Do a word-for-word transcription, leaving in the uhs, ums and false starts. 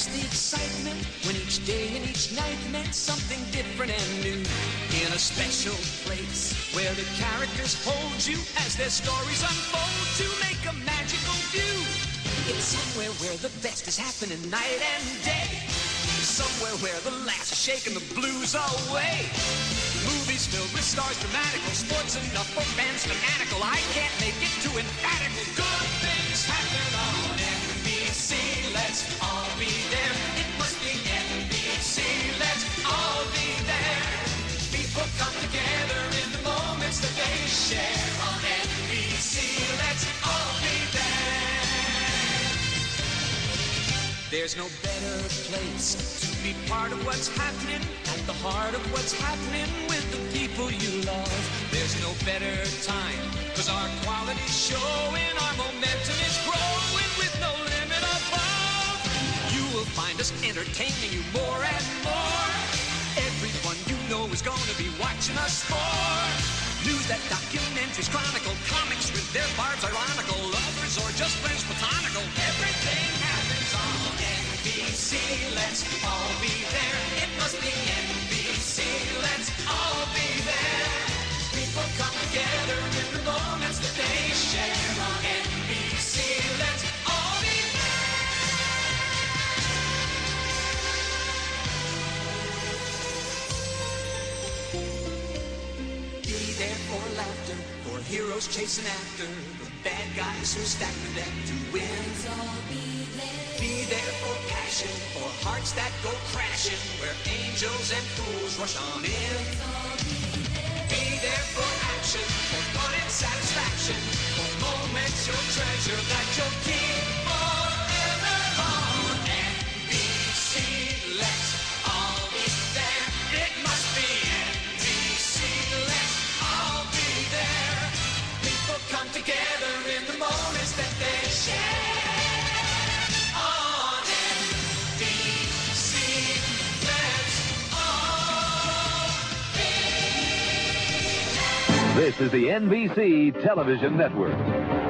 miss the excitement when each day and each night meant something different and new. In a special place where the characters hold you as their stories unfold to make a magical view. It's somewhere where the best is happening night and day. Somewhere where the laughs are shaking the blues away. Movies filled with stars, dramatical, sports enough for fans, fanatical. I can't make it too emphatical. Good things happen on N B C. Let's all be there. It must be N B C. Let's all be there. People come together in the moments that they share on N B C. Let's all be there. There's no better place to be part of what's happening, at the heart of what's happening with the people you love. There's no better time, cause our quality's showing, our momentum is growing with no limit above. You will find us entertaining you more and more. Everyone you know is gonna be watching us for news that documentaries chronicle, comics with their barbs ironical, lovers or just friends platonical. Everything happens on N B C. Let's all be there. It must be N B C. Let's all be there. People come together in the moments that they share on N B C. Let's all be there. Be there for laughter, for heroes chasing after the bad guys who stack the deck to win. Let's all be there. Be there for passion, for hearts that go crashing, where angels and fools rush on in. Be there for action, for fun and satisfaction, for moments you'll treasure that you'll keep forever on N B C. Let's all be there. It must be N B C. Let's all be there. People come together in the moments that they share. This is the N B C Television Network.